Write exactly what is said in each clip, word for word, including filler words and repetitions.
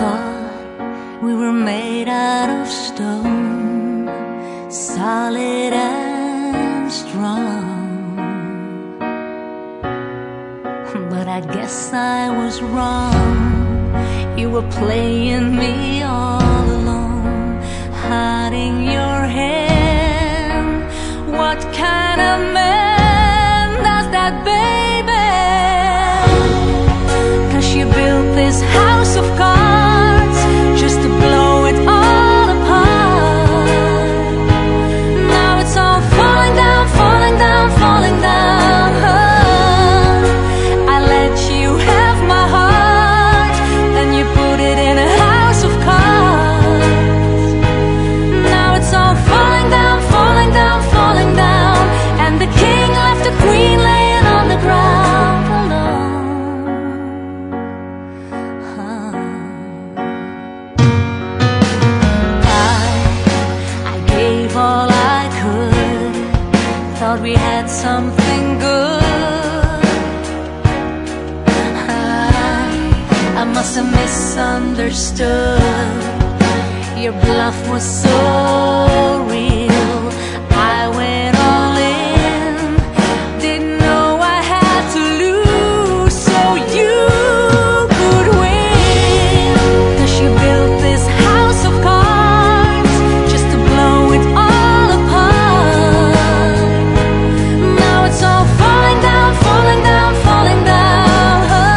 thought we were made out of stone, solid and strong. But I guess I was wrong. You were playing me all alone, hiding your hand. What kind of man does that, baby? 'Cause you built this house of cards just to blow it all apart. Now it's all falling down, falling down, falling down. I let you have my heart, then you put it in a house of cards. Now it's all falling down, falling down, falling down. And the king left the queen laying on the ground alone. Huh. I, I gave all I could, thought we had something good. I, I must have misunderstood. Your bluff was so real. I went all in, didn't know I had to lose so you could win. 'Cause you built this house of cards just to blow it all apart. Now it's all falling down, falling down, falling down.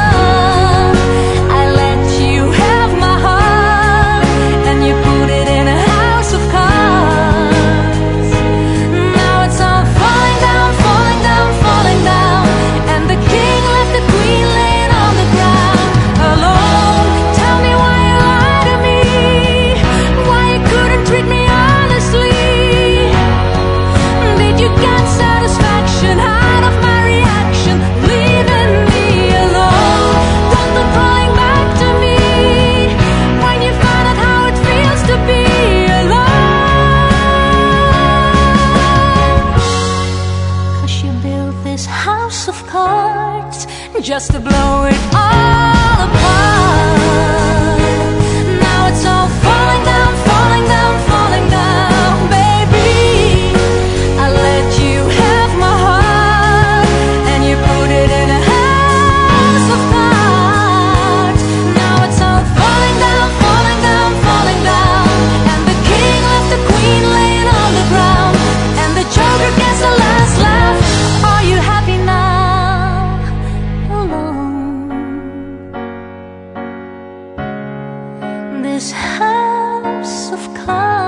I let you have my heart, and you put it in a house of cards. Now it's all falling down, falling down, falling down. And the king left the queen laying on the ground alone. Tell me why you lied to me, why you couldn't treat me honestly. Did you get satisfaction out of my reaction, leaving me alone? Don't look crawling back to me when you found out how it feels to be alone. 'Cause you built this house of cards just to blow it all apart. Now it's all falling down, falling down, falling down, baby. I let you have my heart, and you put it in a house of cards. Now it's all falling down, falling down, falling down. And the king left the queen laying on the ground, and the joker gets the last laugh. Are you happy now, alone? This house of cards